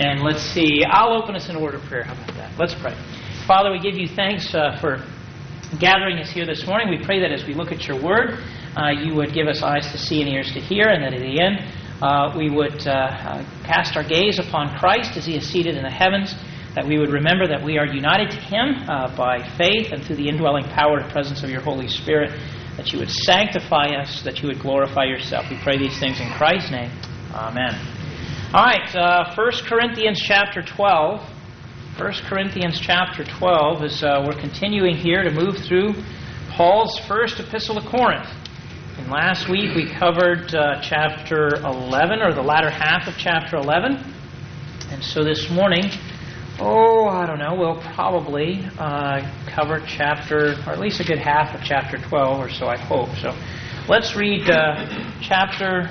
And let's see, I'll open us in a word of prayer. How about that? Let's pray. Father, we give you thanks for gathering us here this morning. We pray that as we look at your word, you would give us eyes to see and ears to hear, and that at the end we would cast our gaze upon Christ as he is seated in the heavens, that we would remember that we are united to him by faith and through the indwelling power and presence of your Holy Spirit, that you would sanctify us, that you would glorify yourself. We pray these things in Christ's name. Amen. All right, 1 Corinthians chapter 12. 1 Corinthians chapter 12 is we're continuing here to move through Paul's first epistle to Corinth. And last week we covered chapter 11, or the latter half of chapter 11. And so this morning, we'll probably cover chapter, or at least a good half of chapter 12 or so, I hope. So let's read chapter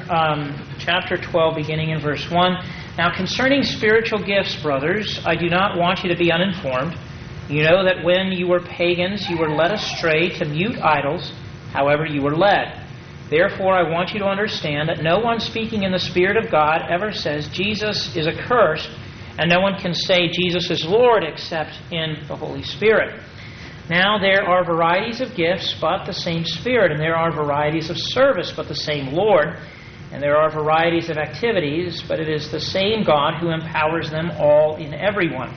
12, beginning in verse 1. Now concerning spiritual gifts, brothers, I do not want you to be uninformed. You know that when you were pagans, you were led astray to mute idols, however you were led. Therefore, I want you to understand that no one speaking in the Spirit of God ever says Jesus is accursed, and no one can say Jesus is Lord except in the Holy Spirit. Now there are varieties of gifts, but the same Spirit, and there are varieties of service, but the same Lord, and there are varieties of activities, but it is the same God who empowers them all in everyone.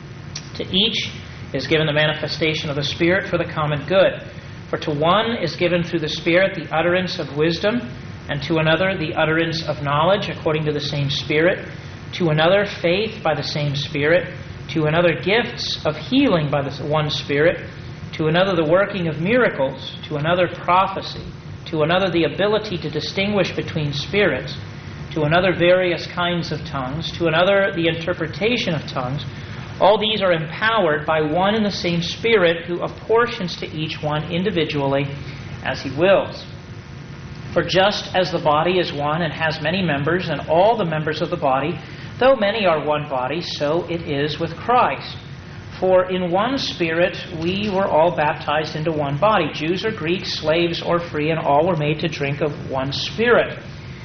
To each is given the manifestation of the Spirit for the common good. For to one is given through the Spirit the utterance of wisdom, and to another the utterance of knowledge according to the same Spirit, to another faith by the same Spirit, to another gifts of healing by the one Spirit, to another the working of miracles, to another prophecy, to another the ability to distinguish between spirits, to another various kinds of tongues, to another the interpretation of tongues. All these are empowered by one and the same Spirit, who apportions to each one individually as he wills. For just as the body is one and has many members, and all the members of the body, though many are one body, so it is with Christ. For in one Spirit we were all baptized into one body, Jews or Greeks, slaves or free, and all were made to drink of one Spirit.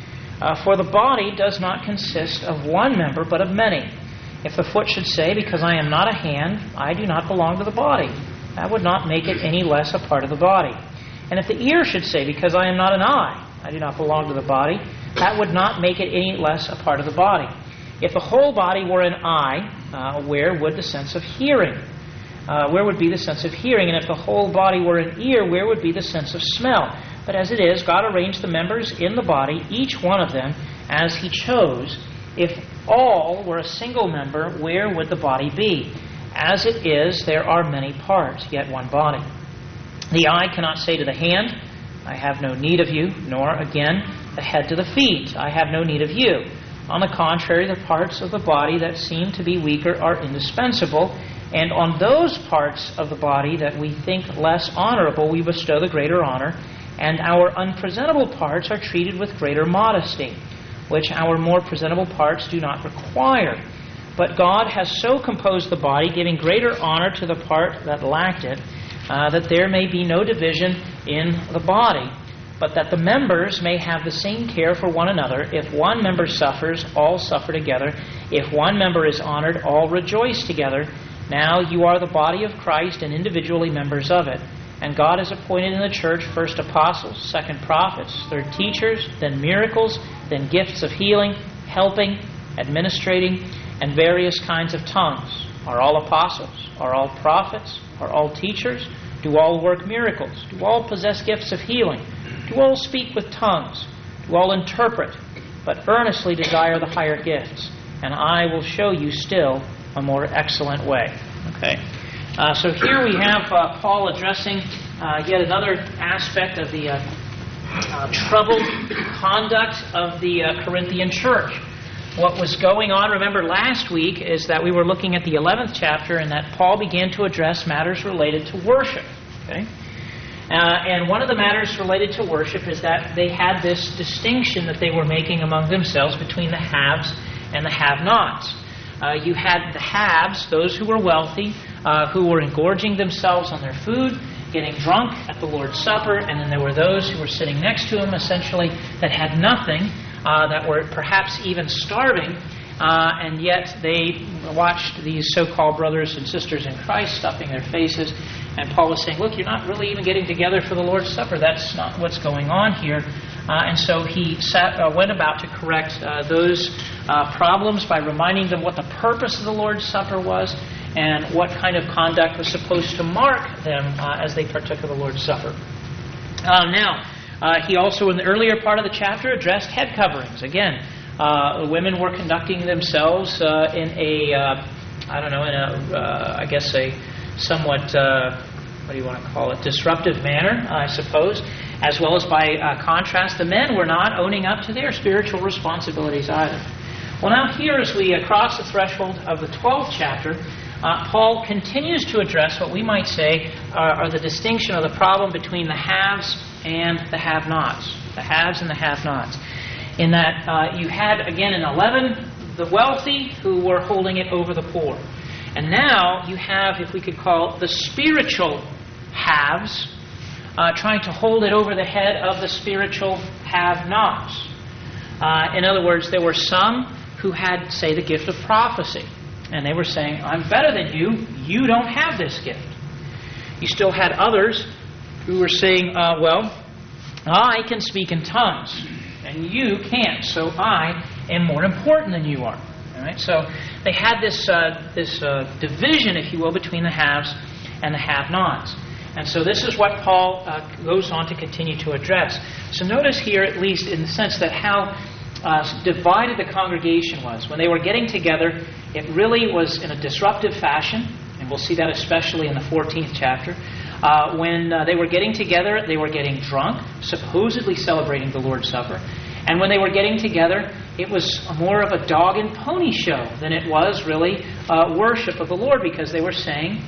For the body does not consist of one member, but of many. If the foot should say, because I am not a hand, I do not belong to the body, that would not make it any less a part of the body. And if the ear should say, because I am not an eye, I do not belong to the body, that would not make it any less a part of the body. If the whole body were an eye, where would the sense of hearing? Where would be the sense of hearing? And if the whole body were an ear, where would be the sense of smell? But as it is, God arranged the members in the body, each one of them, as He chose. If all were a single member, where would the body be? As it is, there are many parts, yet one body. The eye cannot say to the hand, I have no need of you, nor, again, the head to the feet, I have no need of you. On the contrary, the parts of the body that seem to be weaker are indispensable, and on those parts of the body that we think less honorable we bestow the greater honor, and our unpresentable parts are treated with greater modesty, which our more presentable parts do not require. But God has so composed the body, giving greater honor to the part that lacked it, that there may be no division in the body, but that the members may have the same care for one another. If one member suffers, all suffer together. If one member is honored, all rejoice together. Now you are the body of Christ and individually members of it. And God has appointed in the church first apostles, second prophets, third teachers, then miracles, then gifts of healing, helping, administrating, and various kinds of tongues. Are all apostles? Are all prophets? Are all teachers? Do all work miracles? Do all possess gifts of healing? Do all speak with tongues? Do all interpret? But earnestly desire the higher gifts, and I will show you still a more excellent way. Okay. So here we have Paul addressing yet another aspect of the troubled conduct of the Corinthian church. What was going on, remember last week, is that we were looking at the 11th chapter and that Paul began to address matters related to worship. Okay? And one of the matters related to worship is that they had this distinction that they were making among themselves between the haves and the have-nots. You had the haves, those who were wealthy, who were engorging themselves on their food, getting drunk at the Lord's Supper, and then there were those who were sitting next to him, essentially, that had nothing, that were perhaps even starving, and yet they watched these so-called brothers and sisters in Christ stuffing their faces. And Paul was saying, look, you're not really even getting together for the Lord's Supper. That's not what's going on here. And so he went about to correct those problems by reminding them what the purpose of the Lord's Supper was and what kind of conduct was supposed to mark them as they partook of the Lord's Supper. He also, in the earlier part of the chapter, addressed head coverings. Again, the women were conducting themselves in a somewhat, what do you want to call it, disruptive manner, I suppose, as well as by contrast, the men were not owning up to their spiritual responsibilities either. Well, now here as we cross the threshold of the 12th chapter, Paul continues to address what we might say are the distinction of the problem between the haves and the have-nots. The haves and the have-nots. In that you had, again, in 11, the wealthy who were holding it over the poor. And now you have, if we could call it, the spiritual haves trying to hold it over the head of the spiritual have-nots. In other words, there were some who had, say, the gift of prophecy. And they were saying, I'm better than you. You don't have this gift. You still had others who were saying, I can speak in tongues, and you can't, so I am more important than you are. All right? So they had this division, if you will, between the haves and the have-nots. And so this is what Paul goes on to continue to address. So notice here, at least in the sense that how divided the congregation was. When they were getting together, it really was in a disruptive fashion, and we'll see that especially in the 14th chapter. When they were getting together, they were getting drunk, supposedly celebrating the Lord's Supper. And when they were getting together, it was more of a dog and pony show than it was really worship of the Lord, because they were saying,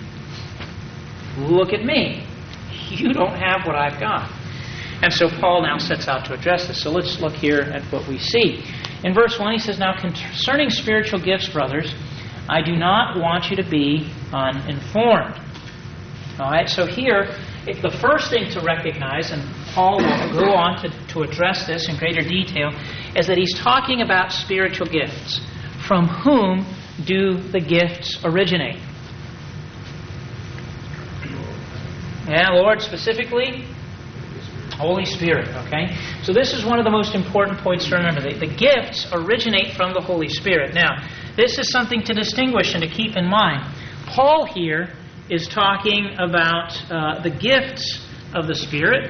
look at me. You don't have what I've got. And so Paul now sets out to address this. So let's look here at what we see. In verse 1 he says, Now concerning spiritual gifts, brothers, I do not want you to be uninformed. All right, so here, the first thing to recognize, and Paul will go on to address this in greater detail, is that he's talking about spiritual gifts. From whom do the gifts originate? Yeah, Lord, specifically, Holy Spirit, okay? So this is one of the most important points to remember. The gifts originate from the Holy Spirit. Now, this is something to distinguish and to keep in mind. Paul here is talking about the gifts of the Spirit.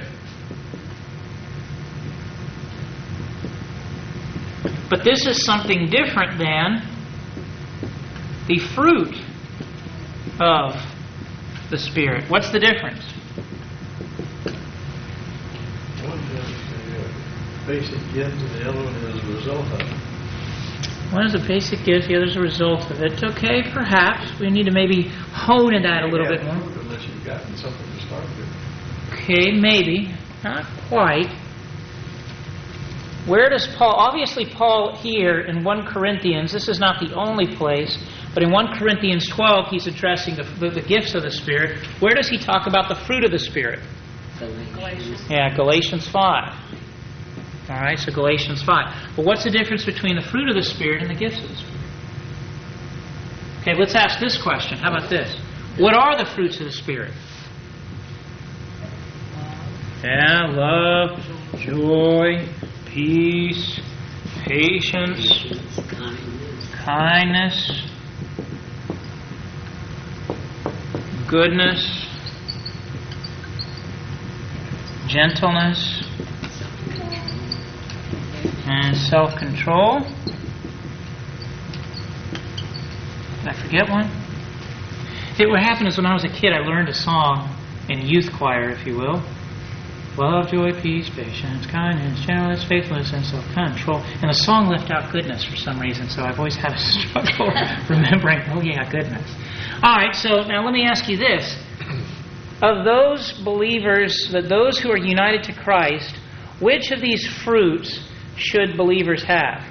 But this is something different than the fruit of the Spirit. What's the difference? One is the basic gift, and the other one is a result of it. One is a basic gift, the other is a result of it. Okay, perhaps. We need to maybe hone in that a little bit more. Unless you've gotten something to start with. Okay, maybe. Not quite. Where does Paul... Obviously, Paul here in 1 Corinthians, this is not the only place, but in 1 Corinthians 12, he's addressing the gifts of the Spirit. Where does he talk about the fruit of the Spirit? Galatians. Yeah, Galatians 5. All right, so Galatians 5. But what's the difference between the fruit of the Spirit and the gifts of the Spirit? Okay, let's ask this question. How about this? What are the fruits of the Spirit? Yeah, love, joy, peace, patience, kindness, goodness, gentleness, and self-control. Did I forget one? What happened is when I was a kid, I learned a song in youth choir, if you will. Love, joy, peace, patience, kindness, gentleness, faithfulness, and self-control. And the song left out goodness for some reason, so I've always had a struggle remembering, goodness. All right, so now let me ask you this. Of those believers, those who are united to Christ, which of these fruits should believers have?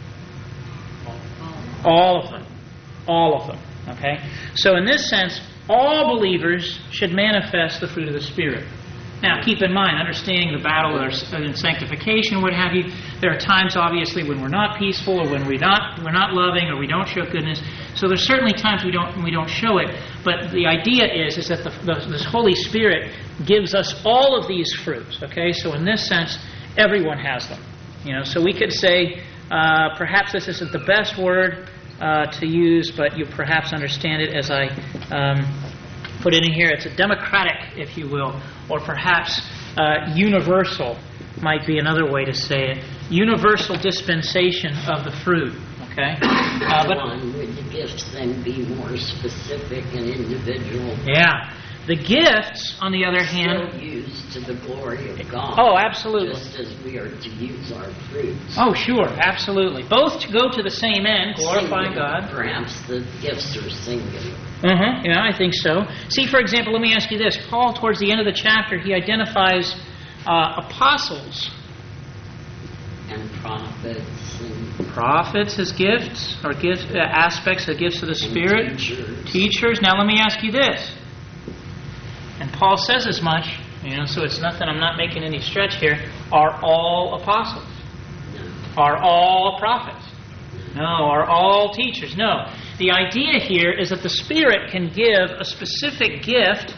All of them. All of them. Okay? So in this sense, all believers should manifest the fruit of the Spirit. Now, keep in mind, understanding the battle in sanctification, what have you, there are times, obviously, when we're not peaceful, or when we're not loving, or we don't show goodness. So there's certainly times we don't show it. But the idea is that this Holy Spirit gives us all of these fruits. Okay, so in this sense, everyone has them. So we could say, perhaps this isn't the best word to use, but you perhaps understand it as I put it in here. It's a democratic, if you will, or perhaps universal might be another way to say it. Universal dispensation of the fruit. Okay. Would the gifts then be more specific and individual? Yeah. The gifts, on the other hand, still used to the glory of God. Oh, absolutely. Just as we are to use our fruits. Oh, sure, absolutely. Both to go to the same end, glorifying God. Perhaps the gifts are singular. Yeah, I think so. See, for example, let me ask you this. Paul, towards the end of the chapter, he identifies apostles. And prophets. Prophets as gifts, or aspects of gifts of the Spirit. Teachers. Now, let me ask you this. And Paul says as much, so it's nothing, I'm not making any stretch here. Are all apostles? No. Are all prophets? No. Are all teachers? No. The idea here is that the Spirit can give a specific gift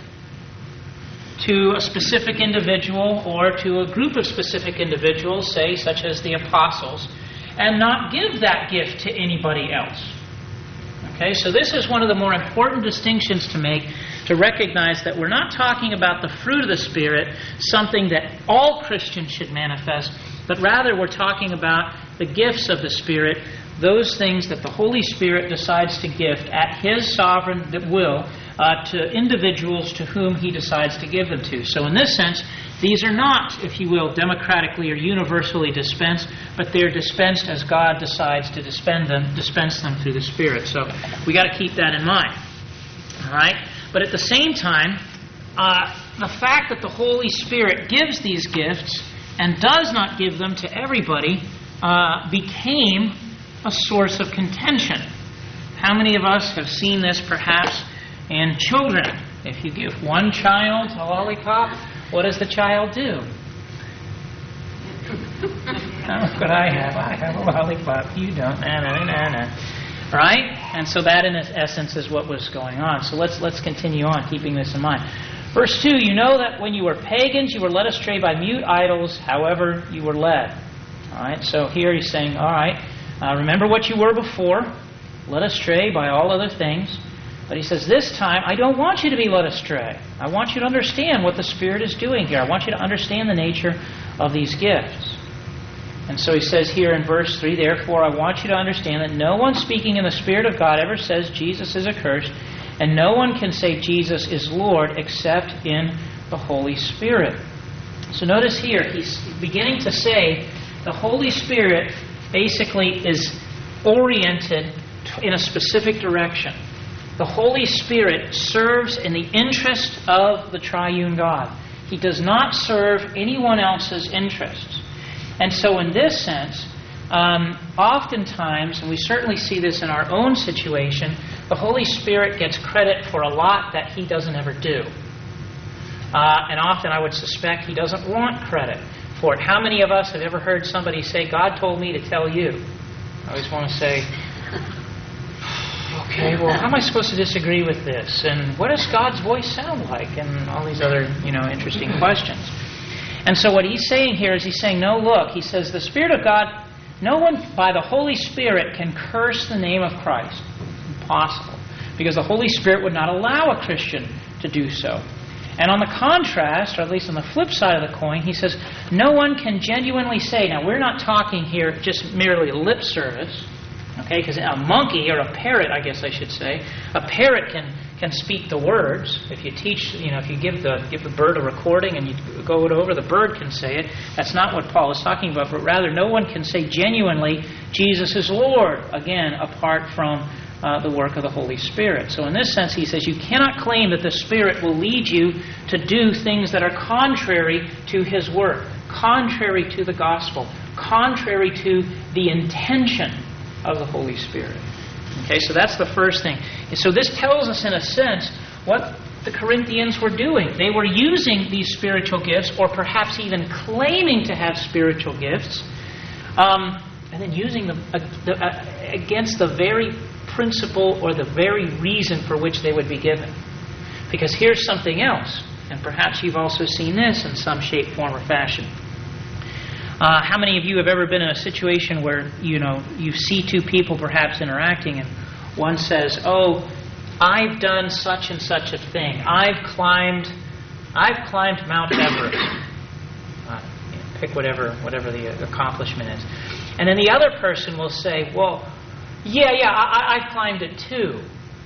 to a specific individual or to a group of specific individuals, say, such as the apostles, and not give that gift to anybody else. Okay, so this is one of the more important distinctions to make, to recognize that we're not talking about the fruit of the Spirit, something that all Christians should manifest, but rather we're talking about the gifts of the Spirit, those things that the Holy Spirit decides to gift at His sovereign will to individuals to whom He decides to give them to. So in this sense, these are not, if you will, democratically or universally dispensed, but they're dispensed as God decides to dispense them through the Spirit. So we got to keep that in mind. All right? But at the same time, the fact that the Holy Spirit gives these gifts and does not give them to everybody became a source of contention. How many of us have seen this perhaps in children? If you give one child a lollipop, what does the child do? That's what I have. I have a lollipop. You don't. Right? And so that in essence is what was going on. So let's continue on, keeping this in mind. Verse 2, you know that when you were pagans, you were led astray by mute idols, however you were led. All right, so here he's saying, all right, remember what you were before, led astray by all other things. But he says, this time, I don't want you to be led astray. I want you to understand what the Spirit is doing here. I want you to understand the nature of these gifts. And so he says here in verse 3, therefore, I want you to understand that no one speaking in the Spirit of God ever says Jesus is accursed, and no one can say Jesus is Lord except in the Holy Spirit. So notice here, he's beginning to say the Holy Spirit basically is oriented in a specific direction. The Holy Spirit serves in the interest of the triune God. He does not serve anyone else's interests. And so in this sense, oftentimes, and we certainly see this in our own situation, the Holy Spirit gets credit for a lot that He doesn't ever do. And often I would suspect He doesn't want credit for it. How many of us have ever heard somebody say, God told me to tell you? I always want to say, okay, well, how am I supposed to disagree with this? And what does God's voice sound like? And all these other, interesting questions. And so what he's saying here is he's saying, no, look, he says, the Spirit of God, no one by the Holy Spirit can curse the name of Christ. Impossible. Because the Holy Spirit would not allow a Christian to do so. And on the contrast, or at least on the flip side of the coin, he says, no one can genuinely say, now we're not talking here just merely lip service, okay, because a monkey, or a parrot, I guess I should say, a parrot can speak the words. If you teach, if you give the bird a recording and you go it over, the bird can say it. That's not what Paul is talking about, but rather no one can say genuinely, Jesus is Lord, again, apart from the work of the Holy Spirit. So in this sense, he says, you cannot claim that the Spirit will lead you to do things that are contrary to His work, contrary to the gospel, contrary to the intention of the Holy Spirit. Okay, so that's the first thing. So this tells us, in a sense, what the Corinthians were doing. They were using these spiritual gifts, or perhaps even claiming to have spiritual gifts, and then using them against the very principle or the very reason for which they would be given. Because here's something else, and perhaps you've also seen this in some shape, form, or fashion. How many of you have ever been in a situation where you see two people perhaps interacting, and one says, "Oh, I've done such and such a thing. I've climbed Mount Everest." Pick whatever the accomplishment is, and then the other person will say, "Well, yeah, I've climbed it too."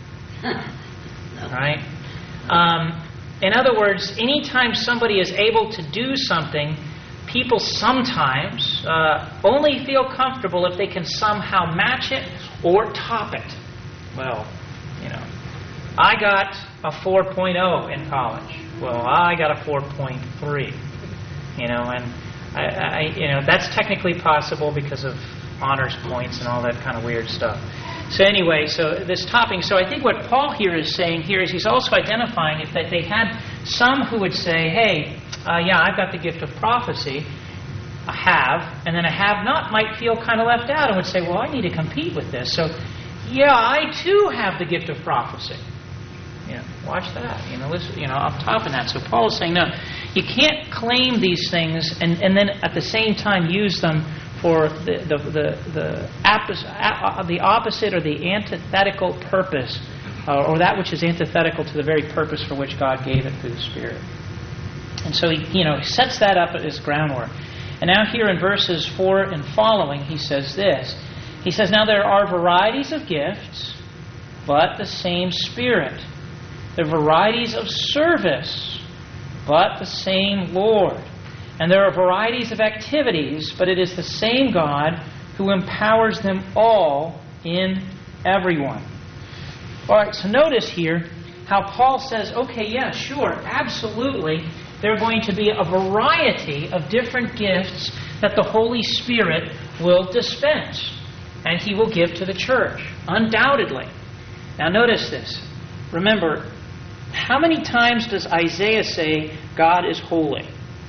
Right? In other words, anytime somebody is able to do something, people sometimes only feel comfortable if they can somehow match it or top it. Well, I got a 4.0 in college. Well, I got a 4.3. And I that's technically possible because of honors points and all that kind of weird stuff. So anyway, this topping. So I think what Paul here is saying here is he's also identifying that they had some who would say, "Hey, I've got the gift of prophecy. I have," and then a have-not might feel kind of left out and would say, "Well, I need to compete with this. So, yeah, I too have the gift of prophecy." Watch that. Listen, up top in that. So Paul is saying, no, you can't claim these things and then at the same time use them for the opposite or the antithetical purpose, or that which is antithetical to the very purpose for which God gave it through the Spirit. And so he sets that up as groundwork. And now here in verses 4 and following, he says this. He says, "Now there are varieties of gifts, but the same Spirit. There are varieties of service, but the same Lord. And there are varieties of activities, but it is the same God who empowers them all in everyone." All right, so notice here how Paul says, okay, yeah, sure, absolutely, there are going to be a variety of different gifts that the Holy Spirit will dispense, and He will give to the church, undoubtedly. Now notice this. Remember, how many times does Isaiah say God is holy?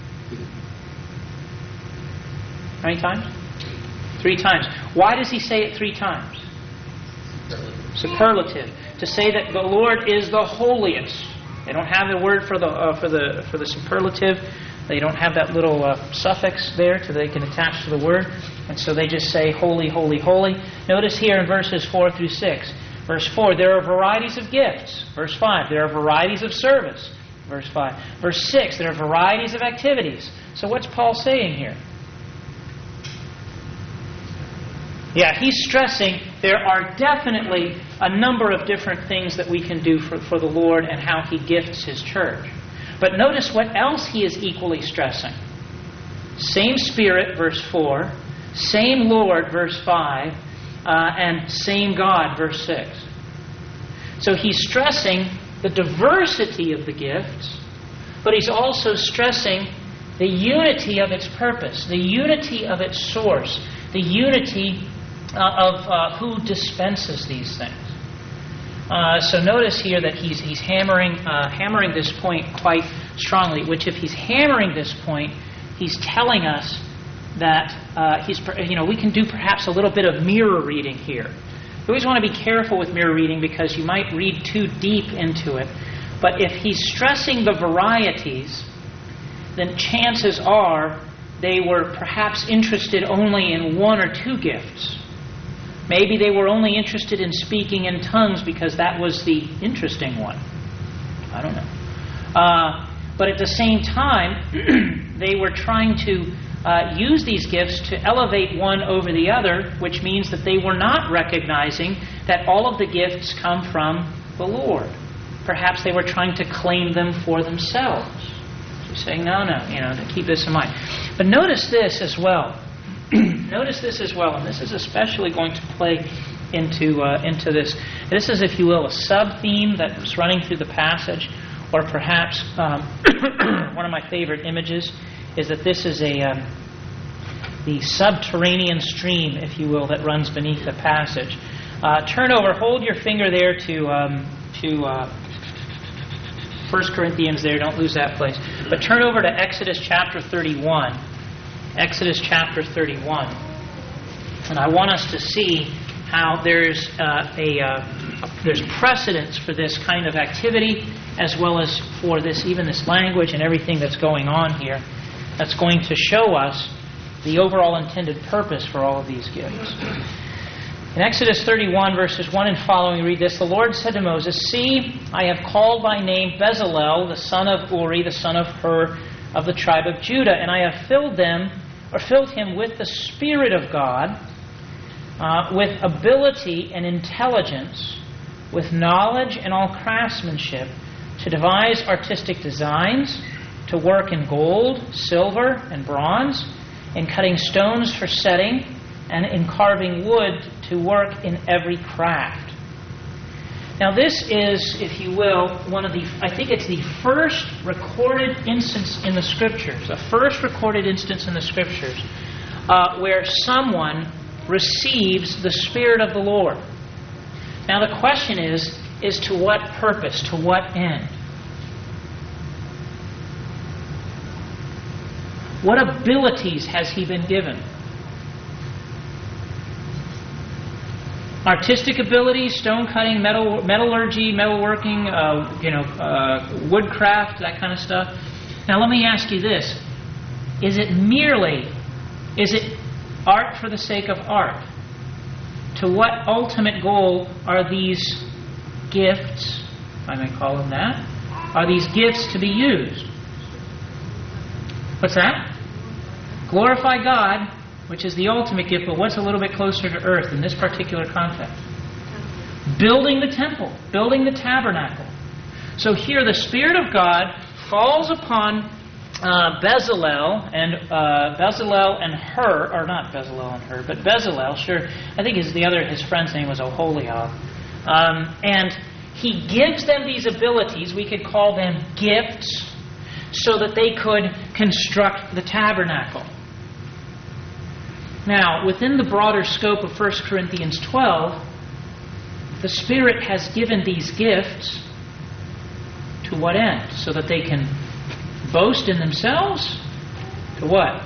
How many times? 3 times. Why does he say it 3 times? Superlative. To say that the Lord is the holiest. They don't have the word for the superlative. They don't have that little suffix there so they can attach to the word. And so they just say holy, holy, holy. Notice here in verses 4 through 6. Verse 4, there are varieties of gifts. Verse 5, there are varieties of service. Verse 5. Verse 6, there are varieties of activities. So what's Paul saying here? Yeah, he's stressing there are definitely a number of different things that we can do for the Lord and how He gifts His church. But notice what else he is equally stressing. Same Spirit, verse 4. Same Lord, verse 5. And same God, verse 6. So he's stressing the diversity of the gifts, but he's also stressing the unity of its purpose, the unity of its source, the unity of who dispenses these things. So notice here that he's hammering this point quite strongly, which if he's hammering this point, he's telling us that we can do perhaps a little bit of mirror reading here. You always want to be careful with mirror reading because you might read too deep into it. But if he's stressing the varieties, then chances are they were perhaps interested only in 1 or 2 gifts. Maybe they were only interested in speaking in tongues because that was the interesting one. I don't know. But at the same time, they were trying to use these gifts to elevate one over the other, which means that they were not recognizing that all of the gifts come from the Lord. Perhaps they were trying to claim them for themselves. So saying, no, to keep this in mind. But notice this as well. Notice this as well, and this is especially going to play into this. This is, if you will, a sub-theme that's running through the passage, or perhaps one of my favorite images is that this is the subterranean stream, if you will, that runs beneath the passage. Turn over, hold your finger there to 1 Corinthians there, don't lose that place. But turn over to Exodus chapter 31. Exodus chapter 31. And I want us to see how there's there's precedence for this kind of activity, as well as for even this language and everything that's going on here. That's going to show us the overall intended purpose for all of these gifts. In Exodus 31, verses 1 and following, read this. The Lord said to Moses, "See, I have called by name Bezalel, the son of Uri, the son of Hur, of the tribe of Judah, and I have filled him with the Spirit of God, with ability and intelligence, with knowledge and all craftsmanship, to devise artistic designs, to work in gold, silver, and bronze, in cutting stones for setting, and in carving wood, to work in every craft." Now this is, if you will, I think it's the first recorded instance in the Scriptures, where someone receives the Spirit of the Lord. Now the question is to what purpose, to what end? What abilities has he been given? Artistic abilities, stone cutting, metallurgy, metalworking, woodcraft, that kind of stuff. Now let me ask you this. Is it art for the sake of art? To what ultimate goal are these gifts, if I may call them that, are these gifts to be used? What's that? Glorify God, which is the ultimate gift, but what's a little bit closer to earth in this particular context? Building the temple, building the tabernacle. So here the Spirit of God falls upon Bezalel and Hur, or not Bezalel and Hur, but Bezalel, sure. I think his friend's name was Oholiab. And he gives them these abilities, we could call them gifts, so that they could construct the tabernacle. Now, within the broader scope of 1 Corinthians 12, the Spirit has given these gifts to what end? So that they can boast in themselves? To what?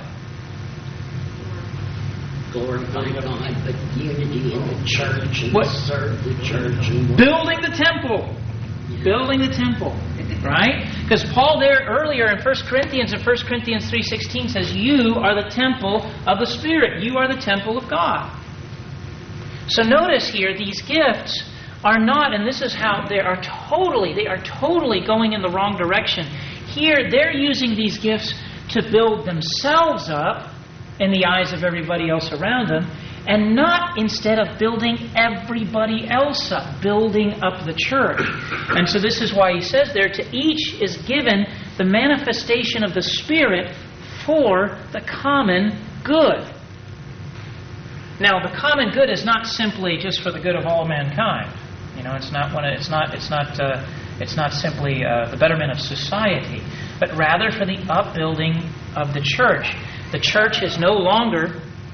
Glorify God, but unity in the church and serve the church. And building the temple. Yeah. Building the temple. Right? Because Paul there earlier in 1 Corinthians 3:16 says, "You are the temple of the Spirit. You are the temple of God." So notice here, these gifts are not, and this is how they are totally going in the wrong direction. Here, they're using these gifts to build themselves up in the eyes of everybody else around them, and not instead of building everybody else up, building up the church. And so this is why he says there, to each is given the manifestation of the Spirit for the common good. Now, the common good is not simply just for the good of all mankind. It's not simply the betterment of society, but rather for the upbuilding of the church. The church is no longer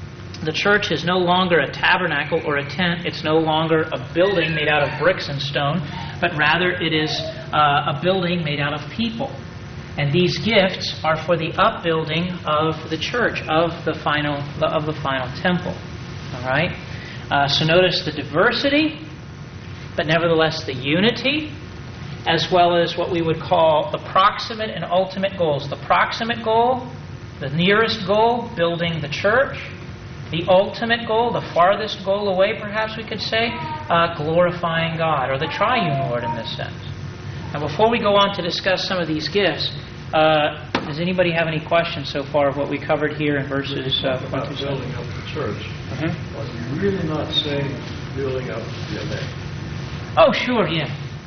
a tabernacle or a tent. It's no longer a building made out of bricks and stone, but rather it is a building made out of people. And these gifts are for the upbuilding of the church, of the final temple. All right. So notice the diversity, but nevertheless the unity, as well as what we would call the proximate and ultimate goals. The proximate goal, the nearest goal, building the church. The ultimate goal, the farthest goal away, perhaps we could say, glorifying God, or the triune Lord in this sense. Now, before we go on to discuss some of these gifts, does anybody have any questions so far of what we covered here in verses 1 about through 7? building up the church? Are you really not saying building up the elect? Oh, sure, yeah.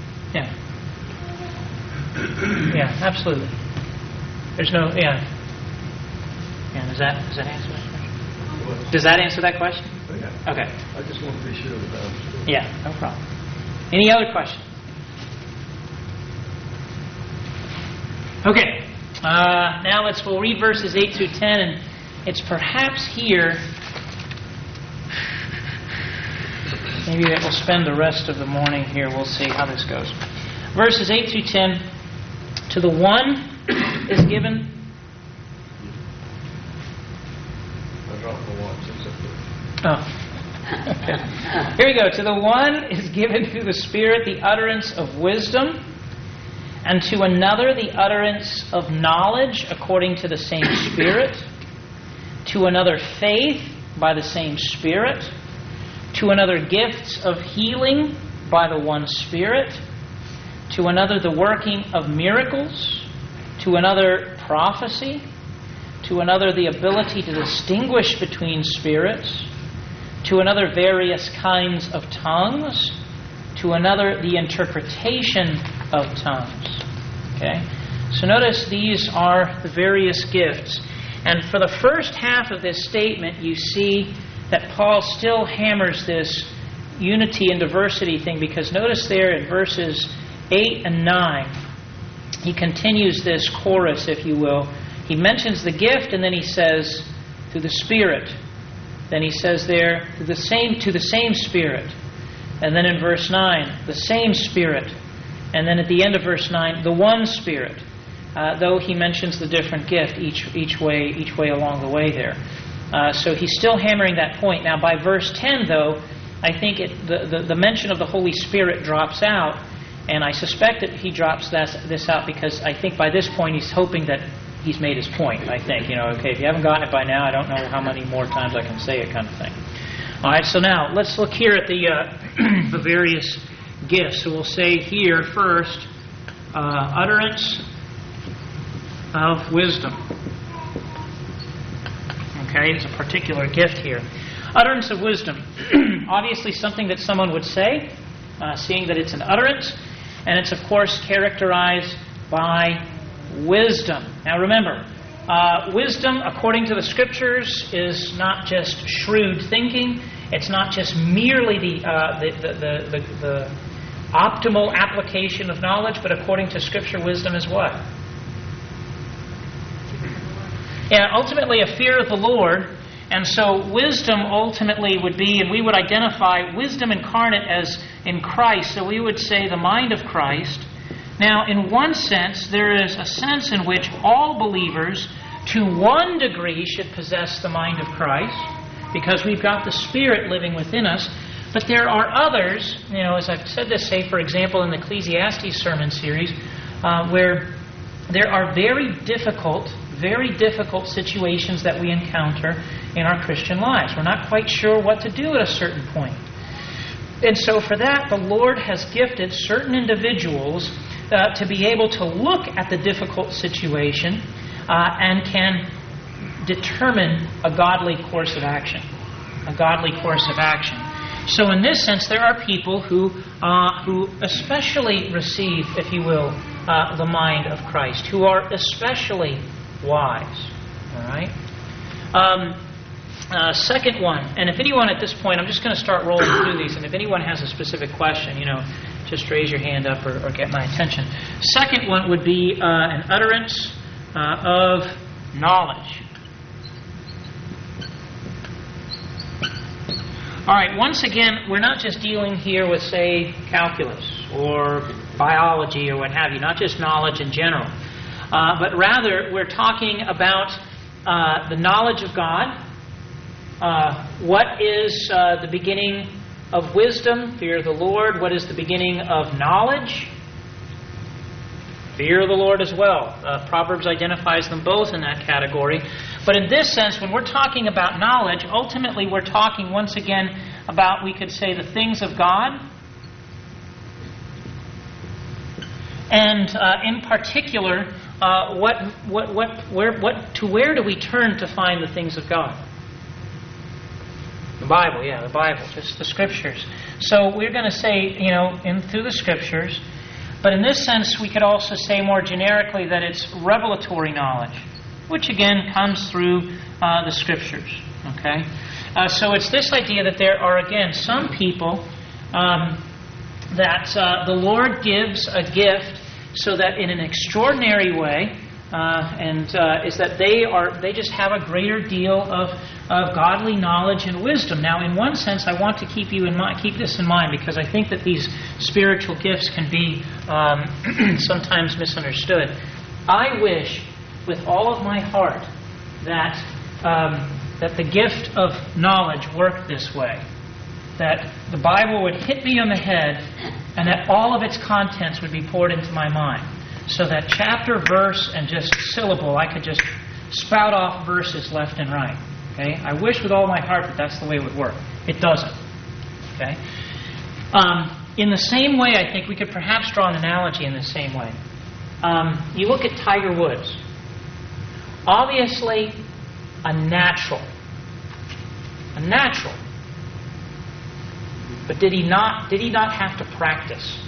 Yeah, absolutely. There's no, yeah. Does that answer that question? What? Does that answer that question? Yeah. Okay. I just want to be sure that I understood. Yeah, no problem. Any other questions? Okay. Now we'll read verses 8 through 10, and it's perhaps here, maybe that we'll spend the rest of the morning here. We'll see how this goes. Verses 8 through 10, To the one is given... I dropped the watch. It's up there. Oh. Okay. Here we go. To the one is given through the Spirit the utterance of wisdom, and to another the utterance of knowledge according to the same Spirit, to another faith by the same Spirit, to another gifts of healing by the one Spirit, to another the working of miracles, to another prophecy, to another the ability to distinguish between spirits, to another various kinds of tongues, to another the interpretation of tongues. Okay? So notice these are the various gifts. And for the first half of this statement, you see that Paul still hammers this unity and diversity thing, because notice there in verses 8 and 9, he continues this chorus, if you will. He mentions the gift, and then he says, through the Spirit. Then he says there, to the same Spirit. And then in verse 9, the same Spirit. And then at the end of verse 9, the one Spirit. Though he mentions the different gift each way along the way there. So he's still hammering that point. Now by verse 10, though, I think the mention of the Holy Spirit drops out, and I suspect that he drops this out because I think by this point he's hoping that he's made his point, I think. Okay, if you haven't gotten it by now, I don't know how many more times I can say it, kind of thing. All right, so now let's look here at the the various gifts. So we'll say here first, utterance of wisdom. Okay, it's a particular gift here. Utterance of wisdom. Obviously something that someone would say, seeing that it's an utterance, and it's of course characterized by wisdom. Now remember, wisdom, according to the Scriptures, is not just shrewd thinking. It's not just merely the optimal application of knowledge, but according to Scripture, wisdom is what? Yeah, ultimately a fear of the Lord. And so wisdom ultimately would be, and we would identify wisdom incarnate as in Christ. So we would say the mind of Christ. Now, in one sense, there is a sense in which all believers, to one degree, should possess the mind of Christ, because we've got the Spirit living within us. But there are others, as I've said this, say, for example, in the Ecclesiastes sermon series, where there are very difficult situations that we encounter in our Christian lives. We're not quite sure what to do at a certain point. And so for that, the Lord has gifted certain individuals to be able to look at the difficult situation and can determine a godly course of action. A godly course of action. So in this sense, there are people who especially receive, if you will, the mind of Christ, who are especially wise. All right? Second one, and if anyone at this point, I'm just going to start rolling through these, and if anyone has a specific question, just raise your hand up or get my attention. Second one would be an utterance of knowledge. All right, once again, we're not just dealing here with, say, calculus or biology or what have you, not just knowledge in general, but rather we're talking about the knowledge of God. What is the beginning of wisdom? Fear of the Lord. What is the beginning of knowledge? Fear of the Lord as well. Proverbs identifies them both in that category. But in this sense, when we're talking about knowledge, ultimately we're talking once again about, we could say, the things of God. And in particular, where do we turn to find the things of God? The Bible, the Bible, just the Scriptures. So we're going to say, through the Scriptures. But in this sense, we could also say more generically that it's revelatory knowledge, which again comes through the Scriptures. Okay? So it's this idea that there are, again, some people that the Lord gives a gift so that in an extraordinary way is that they just have a greater deal of godly knowledge and wisdom. Now, in one sense, I want to keep this in mind, because I think that these spiritual gifts can be sometimes misunderstood. I wish with all of my heart that the gift of knowledge worked this way. That the Bible would hit me on the head, and that all of its contents would be poured into my mind. So that chapter, verse, and just syllable, I could just spout off verses left and right. Okay? I wish with all my heart that that's the way it would work. It doesn't. Okay? In the same way, I think we could perhaps draw an analogy in the same way. You look at Tiger Woods. Obviously, a natural. But did he not have to practice?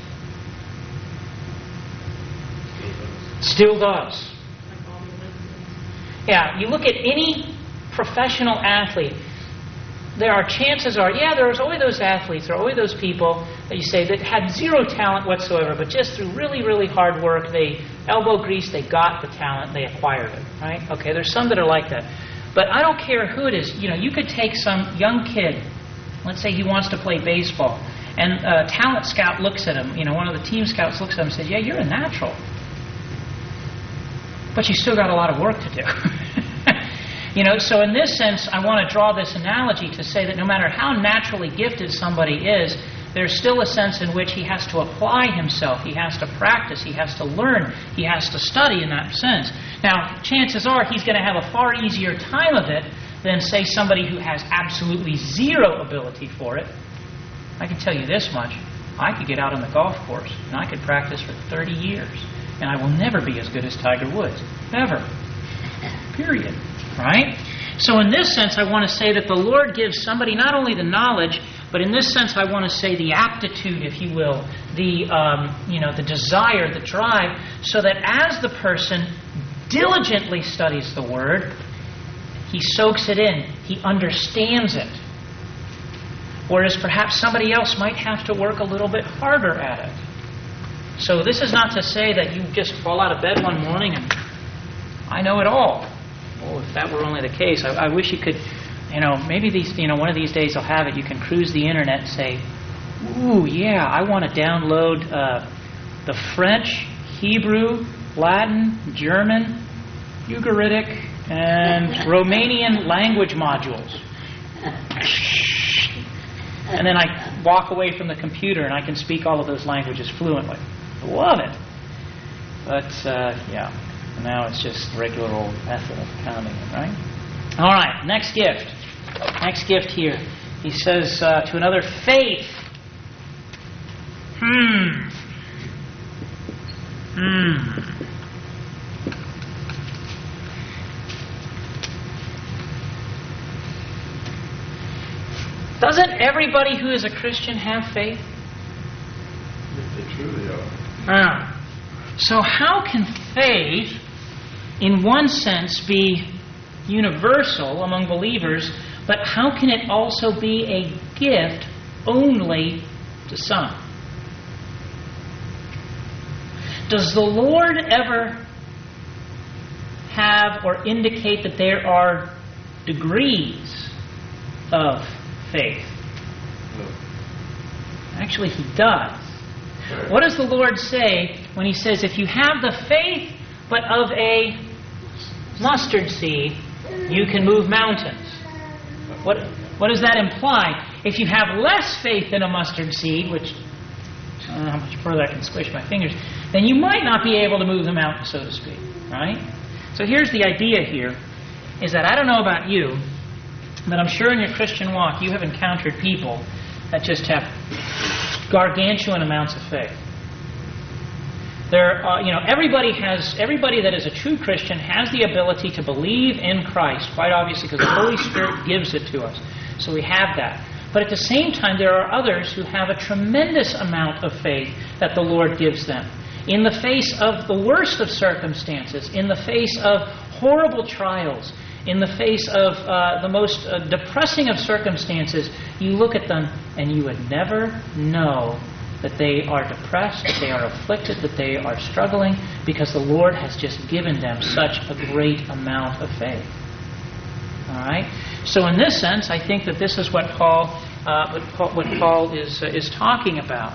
Still does. Yeah, you look at any professional athlete, there are always those athletes, there are always those people that you say that had zero talent whatsoever, but just through really, really hard work, they elbow grease, they got the talent, they acquired it, right? Okay, there's some that are like that. But I don't care who it is. You could take some young kid, let's say he wants to play baseball, and a talent scout looks at him, one of the team scouts looks at him and says, yeah, you're a natural. But you still got a lot of work to do. So in this sense, I want to draw this analogy to say that no matter how naturally gifted somebody is, there's still a sense in which he has to apply himself. He has to practice. He has to learn. He has to study in that sense. Now, chances are he's going to have a far easier time of it than, say, somebody who has absolutely zero ability for it. I can tell you this much. I could get out on the golf course, and I could practice for 30 years, and I will never be as good as Tiger Woods. Never. Period. Right? So in this sense, I want to say that the Lord gives somebody not only the knowledge, but in this sense, I want to say the aptitude, if you will, the desire, the drive, so that as the person diligently studies the Word, he soaks it in, he understands it. Whereas perhaps somebody else might have to work a little bit harder at it. So this is not to say that you just fall out of bed one morning and I know it all. Well, if that were only the case, I wish you could, maybe one of these days I'll have it. You can cruise the internet and say, ooh, yeah, I want to download the French, Hebrew, Latin, German, Ugaritic, and Romanian language modules. And then I walk away from the computer and I can speak all of those languages fluently. I love it. But, now it's just regular old method of counting it, right? All right, next gift. Next gift here. He says to another, faith. Doesn't everybody who is a Christian have faith? If they truly are. So how can faith, in one sense, be universal among believers, but how can it also be a gift only to some? Does the Lord ever have or indicate that there are degrees of faith? No. Actually, He does. Right. What does the Lord say when He says, if you have the faith but of a mustard seed, you can move mountains? What does that imply? If you have less faith than a mustard seed, which I don't know how much further I can squish my fingers, then you might not be able to move the mountain, so to speak. Right? So here's the idea here, is that I don't know about you, but I'm sure in your Christian walk you have encountered people that just have gargantuan amounts of faith. Everybody that is a true Christian has the ability to believe in Christ, quite obviously, because the Holy Spirit gives it to us. So we have that. But at the same time, there are others who have a tremendous amount of faith that the Lord gives them. In the face of the worst of circumstances, in the face of horrible trials, in the face of the most depressing of circumstances, you look at them and you would never know that they are depressed, that they are afflicted, that they are struggling, because the Lord has just given them such a great amount of faith. All right? So in this sense, I think that this is what Paul is talking about.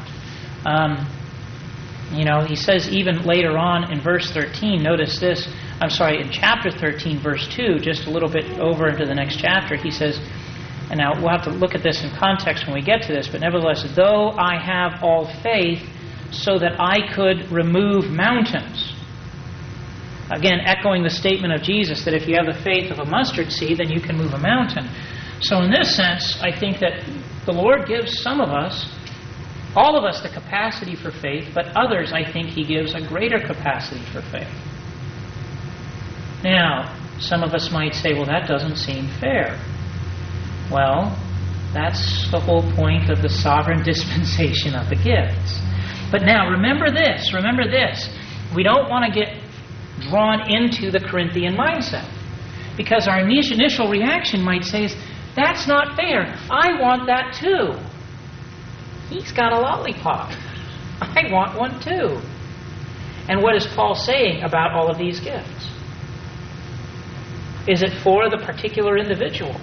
He says even later on in verse 13, notice this, in chapter 13, verse 2, just a little bit over into the next chapter, he says, and now we'll have to look at this in context when we get to this, but nevertheless, though I have all faith so that I could remove mountains. Again, echoing the statement of Jesus that if you have the faith of a mustard seed, then you can move a mountain. So in this sense, I think that the Lord gives some of us, all of us, the capacity for faith, but others, I think He gives a greater capacity for faith. Now, some of us might say, well, that doesn't seem fair. Well, that's the whole point of the sovereign dispensation of the gifts. But now, remember this. We don't want to get drawn into the Corinthian mindset. Because our initial reaction might say, that's not fair. I want that too. He's got a lollipop. I want one too. And what is Paul saying about all of these gifts? Is it for the particular individual?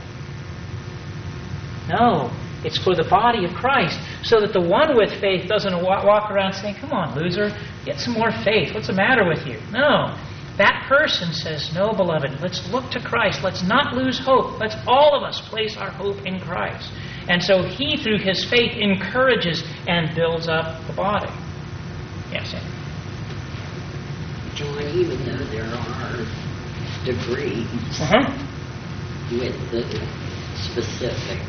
No, it's for the body of Christ, so that the one with faith doesn't walk around saying, come on, loser, get some more faith. What's the matter with you? No, that person says, no, beloved, let's look to Christ. Let's not lose hope. Let's all of us place our hope in Christ. And so he, through his faith, encourages and builds up the body. Yes, Andy? John, even though there are degrees with the specific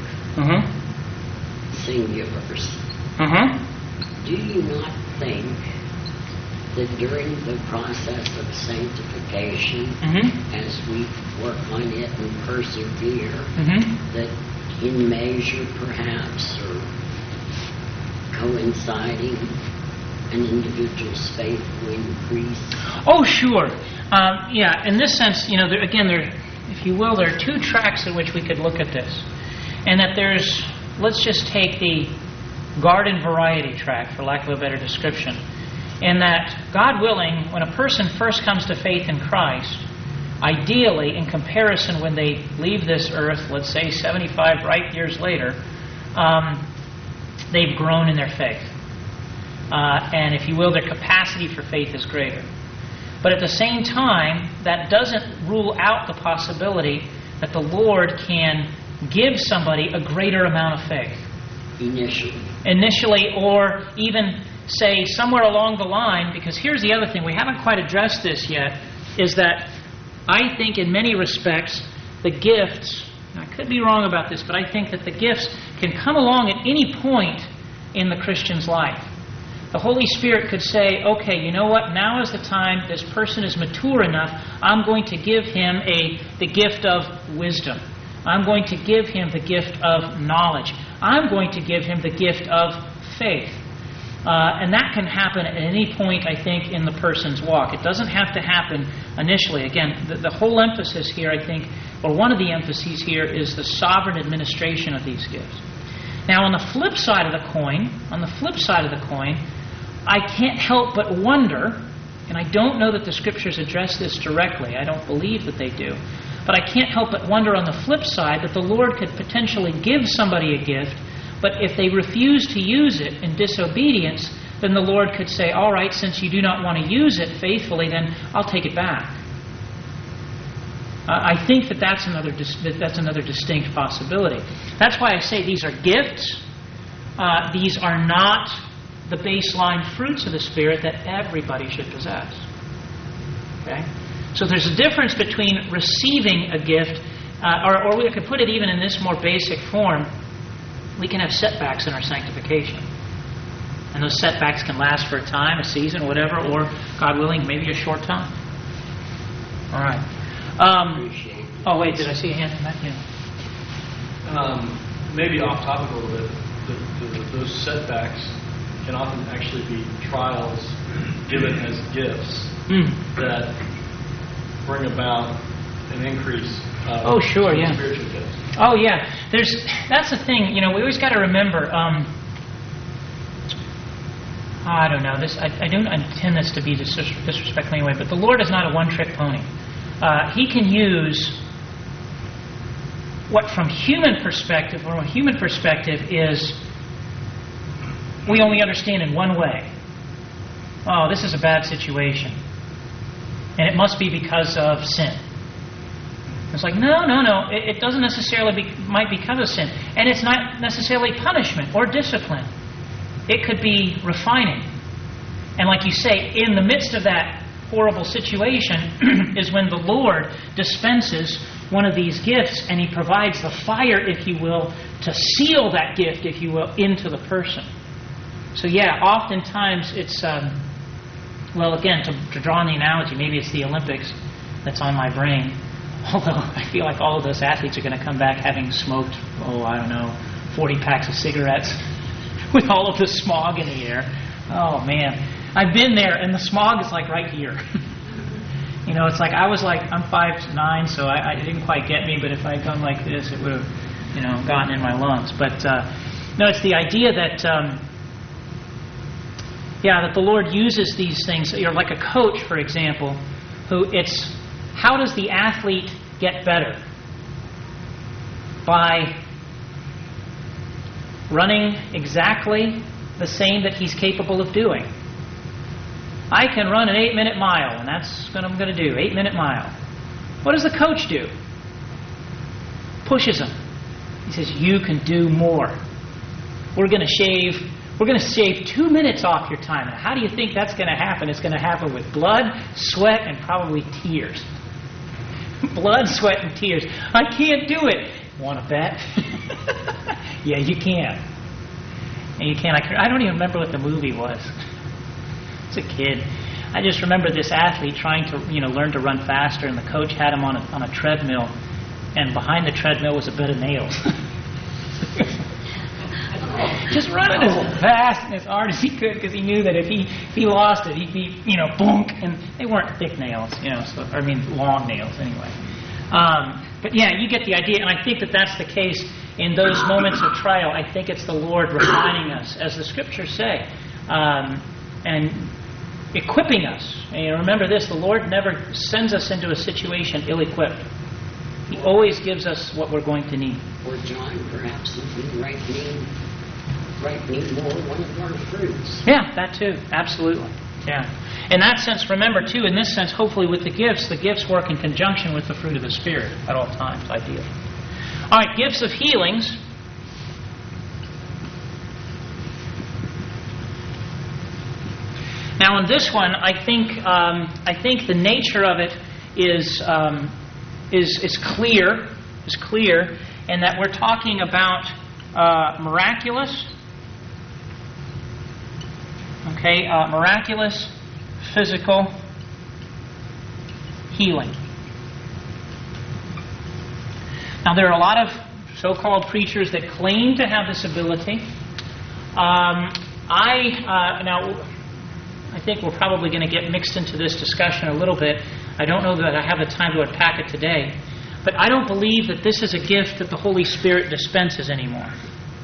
singulars, do you not think that during the process of sanctification, as we work on it and persevere, that in measure perhaps, or coinciding, an individual's faith will increase? Oh, sure. In this sense, there, if you will, there are two tracks in which we could look at this. And that there's, let's just take the garden variety track, for lack of a better description. In that, God willing, when a person first comes to faith in Christ, ideally, in comparison when they leave this earth, let's say 75 ripe years later, they've grown in their faith. And if you will, their capacity for faith is greater. But at the same time, that doesn't rule out the possibility that the Lord can give somebody a greater amount of faith. Initially, or even say somewhere along the line, because here's the other thing, we haven't quite addressed this yet, is that I think in many respects the gifts, I could be wrong about this, but I think that the gifts can come along at any point in the Christian's life. The Holy Spirit could say, okay, you know what, now is the time, this person is mature enough, I'm going to give him the gift of wisdom. I'm going to give him the gift of knowledge. I'm going to give him the gift of faith. And that can happen at any point, I think, in the person's walk. It doesn't have to happen initially. Again, the whole emphasis here, I think, or one of the emphases here, is the sovereign administration of these gifts. Now, on the flip side of the coin, I can't help but wonder, and I don't know that the Scriptures address this directly. I don't believe that they do. But I can't help but wonder on the flip side that the Lord could potentially give somebody a gift, but if they refuse to use it in disobedience, then the Lord could say, all right, since you do not want to use it faithfully, then I'll take it back. I think that's another distinct possibility. That's why I say these are gifts. These are not the baseline fruits of the Spirit that everybody should possess. Okay? So there's a difference between receiving a gift, or we could put it even in this more basic form. We can have setbacks in our sanctification. And those setbacks can last for a time, a season, whatever, or, God willing, maybe a short time. All right. Oh, wait, did I see a hand from that? Yeah. Maybe off topic a little bit, those setbacks can often actually be trials given as gifts that bring about an increase of spiritual gifts. Oh, yeah. That's the thing. We always got to remember, I don't know. I don't intend this to be disrespectful anyway, but the Lord is not a one-trick pony. He can use what from a human perspective is we only understand in one way. Oh, this is a bad situation. And it must be because of sin. It's like, no. It doesn't necessarily might be because of sin. And it's not necessarily punishment or discipline. It could be refining. And like you say, in the midst of that horrible situation is when the Lord dispenses one of these gifts and He provides the fire, if you will, to seal that gift, if you will, into the person. So yeah, oftentimes it's, well, again, to draw on the analogy, maybe it's the Olympics that's on my brain. Although I feel like all of those athletes are going to come back having smoked, 40 packs of cigarettes with all of the smog in the air. Oh, man. I've been there, and the smog is like right here. It's like I'm 5'9", so it didn't quite get me, but if I had gone like this, it would have, gotten in my lungs. But, no, it's the idea that, that the Lord uses these things. Like a coach, for example, how does the athlete get better? By running exactly the same that he's capable of doing. I can run an 8-minute mile, and that's what I'm going to do, 8-minute mile. What does the coach do? Pushes him. He says, you can do more. We're going to shave 2 minutes off your time. Now, how do you think that's going to happen? It's going to happen with blood, sweat, and probably tears. Blood, sweat, and tears. I can't do it. Want to bet? Yeah, you can. And you can. I don't even remember what the movie was. As a kid, I just remember this athlete trying to, learn to run faster, and the coach had him on a treadmill, and behind the treadmill was a bed of nails. Just running as fast and as hard as he could, because he knew that if he lost it, he'd be, bonk. And they weren't thick nails, long nails anyway. But yeah, you get the idea, and I think that that's the case in those moments of trial. I think it's the Lord refining us, as the Scriptures say, and equipping us. And remember this: the Lord never sends us into a situation ill-equipped. He always gives us what we're going to need. Or John, perhaps even ripening more one of our fruits. Yeah, that too. Absolutely. Yeah. In that sense, remember too, in this sense, hopefully with the gifts work in conjunction with the fruit of the Spirit at all times, ideally. All right, gifts of healings. Now, in this one, I think the nature of it is clear. Is clear, and that we're talking about miraculous. Okay, miraculous physical healing. Now, there are a lot of so-called preachers that claim to have this ability. I think we're probably going to get mixed into this discussion a little bit. I don't know that I have the time to unpack it today. But I don't believe that this is a gift that the Holy Spirit dispenses anymore.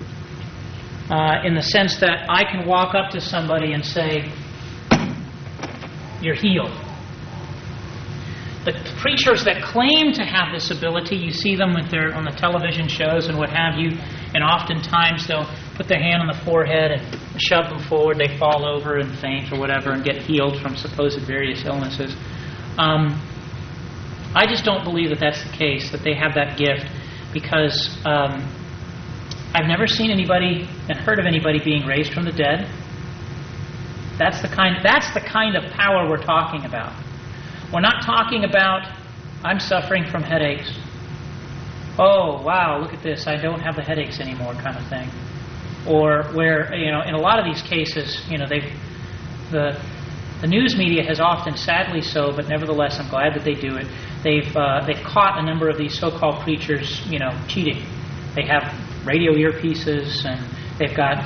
In the sense that I can walk up to somebody and say, you're healed. The preachers that claim to have this ability, you see them when they're on the television shows and what have you, and oftentimes they'll put their hand on the forehead and shove them forward, they fall over and faint or whatever and get healed from supposed various illnesses. I just don't believe that that's the case, that they have that gift, because I've never seen anybody and heard of anybody being raised from the dead. That's the kind of power we're talking about. We're not talking about, I'm suffering from headaches. Oh, wow, look at this, I don't have the headaches anymore kind of thing. Or where, in a lot of these cases, the news media has often, sadly so, but nevertheless I'm glad that they do it, they've caught a number of these so-called preachers, cheating. They have radio earpieces, and they've got,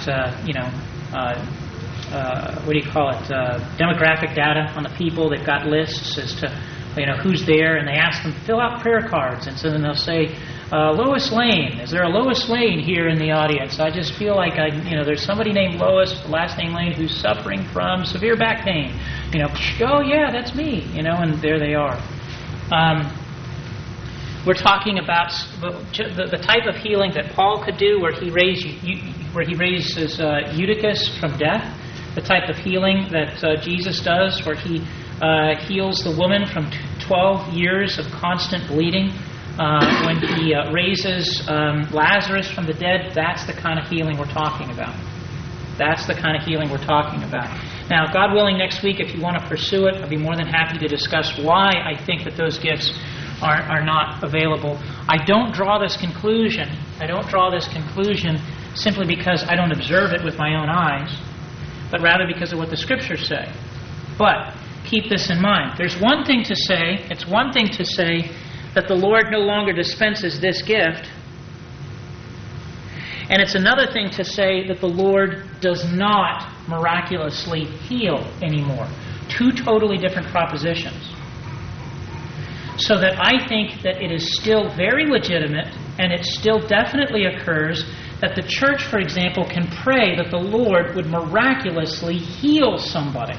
demographic data on the people. They've got lists as to, who's there, and they ask them to fill out prayer cards. And so then they'll say, Lois Lane. Is there a Lois Lane here in the audience? I just feel like there's somebody named Lois, last name Lane, who's suffering from severe back pain. Oh yeah, that's me. And there they are. We're talking about the type of healing that Paul could do, where he raises Eutychus from death. The type of healing that Jesus does, where he heals the woman from 12 years of constant bleeding. When he raises Lazarus from the dead, that's the kind of healing we're talking about. That's the kind of healing we're talking about. Now, God willing, next week, if you want to pursue it, I'll be more than happy to discuss why I think that those gifts are not available. I don't draw this conclusion. Simply because I don't observe it with my own eyes, but rather because of what the Scriptures say. But keep this in mind. It's one thing to say that the Lord no longer dispenses this gift, and it's another thing to say that the Lord does not miraculously heal anymore. Two totally different propositions. So that I think that it is still very legitimate, and it still definitely occurs, that the church, for example, can pray that the Lord would miraculously heal somebody.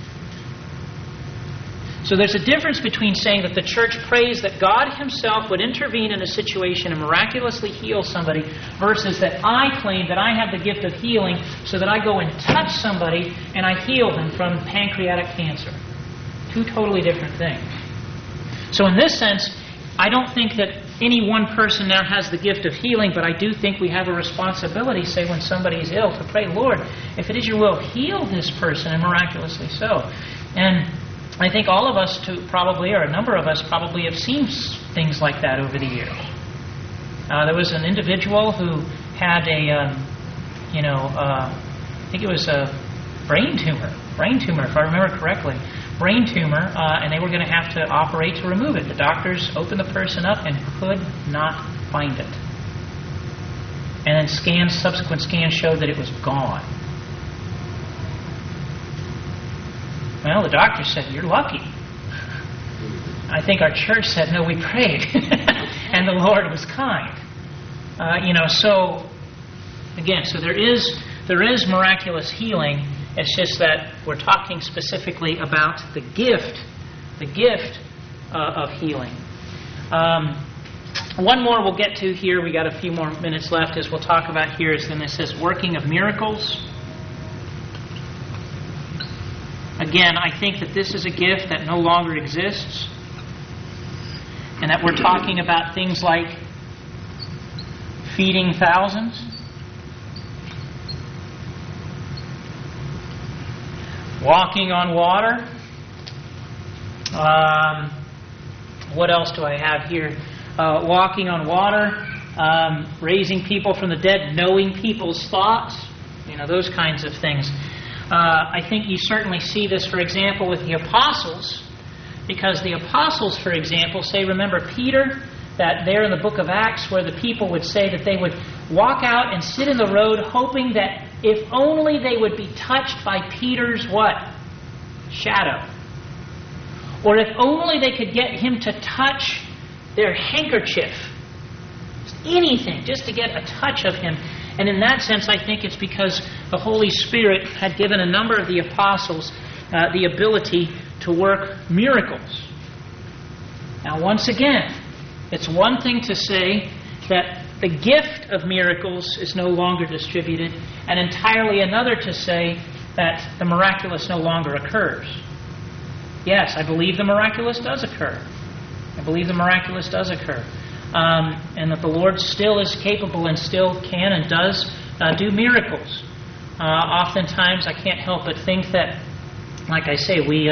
So there's a difference between saying that the church prays that God Himself would intervene in a situation and miraculously heal somebody, versus that I claim that I have the gift of healing so that I go and touch somebody and I heal them from pancreatic cancer. Two totally different things. So in this sense, I don't think that any one person now has the gift of healing, but I do think we have a responsibility, say when somebody's ill, to pray, Lord, if it is your will, heal this person, and miraculously so. And I think all of us probably, or a number of us probably, have seen things like that over the years. There was an individual who had I think it was a brain tumor, if I remember correctly. Brain tumor, and they were going to have to operate to remove it. The doctors opened the person up and could not find it. And then subsequent scans showed that it was gone. Well, the doctor said, you're lucky. I think our church said, no, we prayed. And the Lord was kind. So there is miraculous healing. It's just that we're talking specifically about the gift of healing. One more we'll get to here. We got a few more minutes left. As we'll talk about here is then it says working of miracles. Again, I think that this is a gift that no longer exists, and that we're talking about things like feeding thousands, walking on water. What else do I have here? Walking on water, raising people from the dead, knowing people's thoughts, those kinds of things. I think you certainly see this, for example, with the apostles, because the apostles, for example, say, remember Peter, that there in the book of Acts, where the people would say that they would walk out and sit in the road hoping that if only they would be touched by Peter's what? Shadow. Or if only they could get him to touch their handkerchief. Anything, just to get a touch of him. And in that sense, I think it's because the Holy Spirit had given a number of the apostles the ability to work miracles. Now, once again, it's one thing to say that the gift of miracles is no longer distributed, and entirely another to say that the miraculous no longer occurs. Yes, I believe the miraculous does occur. And that the Lord still is capable and still can and does do miracles. Oftentimes, I can't help but think that, like I say, we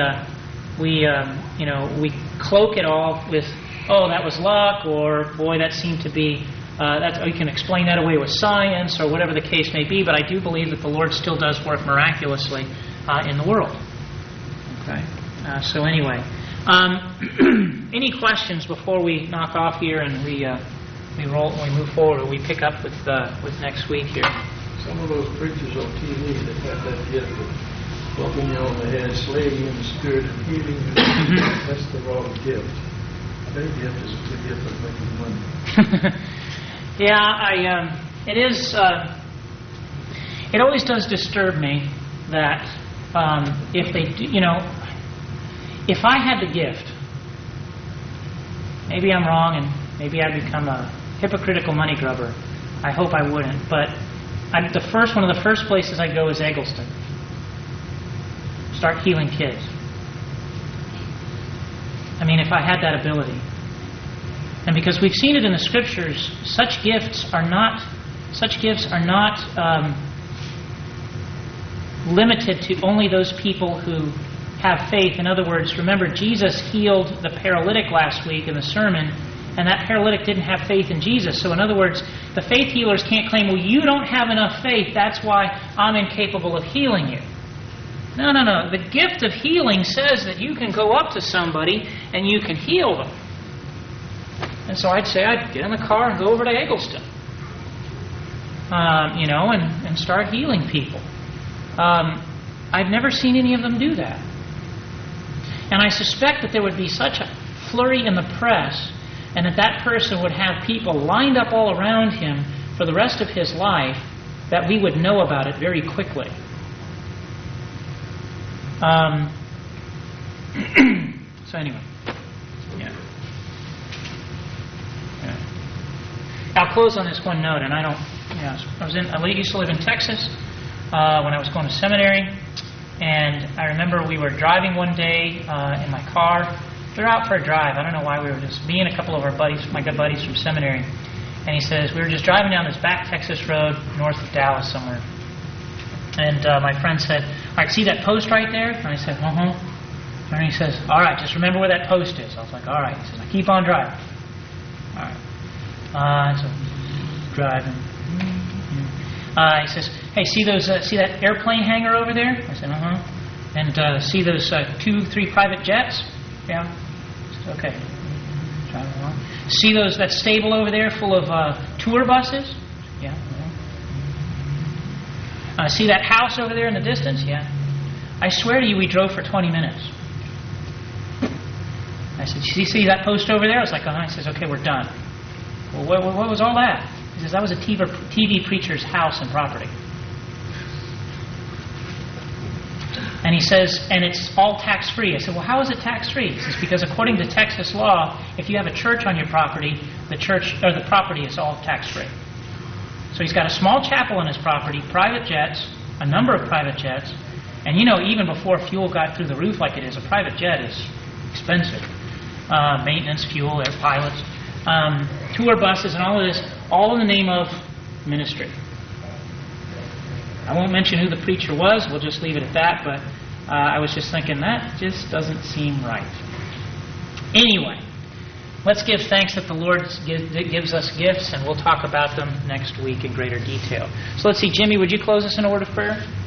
cloak it all with, oh, that was luck, or boy, that seemed to be. We can explain that away with science or whatever the case may be. But I do believe that the Lord still does work miraculously in the world. Okay. So anyway. Any questions before we knock off here and we move forward, or we pick up with next week here? Some of those preachers on TV that have that gift of bumping you on the head, slaying you in the spirit, and healing you, that's the wrong gift. Their gift is the gift of making money. Yeah, it is. It always does disturb me that if they do, if I had the gift, maybe I'm wrong and maybe I'd become a hypocritical money grubber. I hope I wouldn't, but one of the first places I go is Eggleston. Start healing kids. I mean, if I had that ability. And because we've seen it in the Scriptures, such gifts are not limited to only those people who have faith. In other words, remember, Jesus healed the paralytic last week in the sermon, and that paralytic didn't have faith in Jesus. So in other words, the faith healers can't claim, well, you don't have enough faith, that's why I'm incapable of healing you. No. The gift of healing says that you can go up to somebody and you can heal them. And so I'd say I'd get in the car and go over to Eggleston, and start healing people. I've never seen any of them do that. And I suspect that there would be such a flurry in the press, and that person would have people lined up all around him for the rest of his life, that we would know about it very quickly. So anyway, yeah. I'll close on this one note, and I used to live in Texas when I was going to seminary, and I remember we were driving one day in my car. We were out for a drive. I don't know why. We were just me and a couple of my good buddies from seminary, and he says we were just driving down this back Texas road north of Dallas somewhere. And my friend said, all right, see that post right there? And I said, uh-huh. And he says, all right, just remember where that post is. I was like, all right. He says, now keep on driving. All right. So driving. He says, hey, see that airplane hangar over there? I said, uh-huh. And see those 2-3 private jets? Yeah. I said, okay. Driving along. See that stable over there full of tour buses? Yeah. See that house over there in the distance? Yeah. I swear to you, we drove for 20 minutes. I said, you see that post over there? I was like, uh-huh. He says, okay, we're done. Well, what was all that? He says, that was a TV preacher's house and property. And he says, and it's all tax-free. I said, well, how is it tax-free? He says, because according to Texas law, if you have a church on your property, the property is all tax-free. So he's got a small chapel on his property, private jets, a number of private jets, and even before fuel got through the roof like it is, a private jet is expensive. Maintenance, fuel, air pilots, tour buses, and all of this, all in the name of ministry. I won't mention who the preacher was, we'll just leave it at that, but I was just thinking that just doesn't seem right. Anyway, let's give thanks that the Lord gives us gifts, and we'll talk about them next week in greater detail. So let's see, Jimmy, would you close us in a word of prayer?